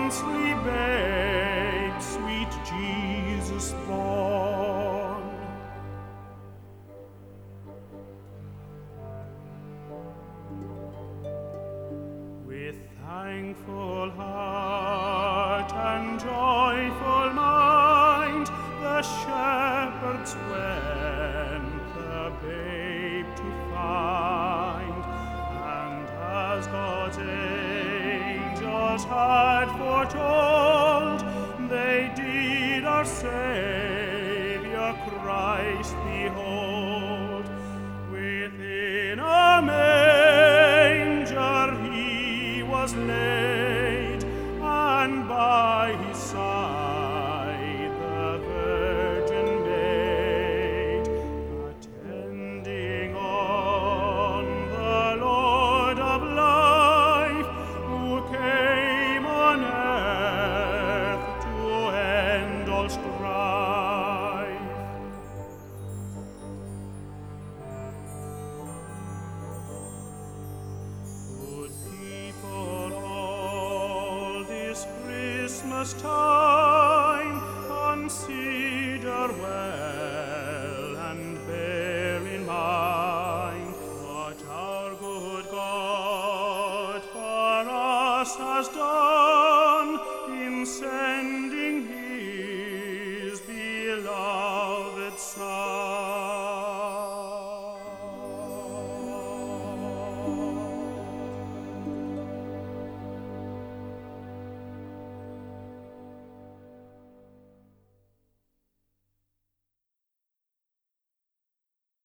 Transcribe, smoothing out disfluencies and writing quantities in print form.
princely babe, sweet Jesus born. With thankful heart and joyful mind, the shepherds went the babe to find, and as God's angels had foretold, they did our Savior Christ behold. Within a manger he was laid, and by his side the Virgin Maid, attending on the Lord of life, who came on earth to end all strife. Good people, all this Christmas time, consider well and bear in mind what our good God for us has done in sending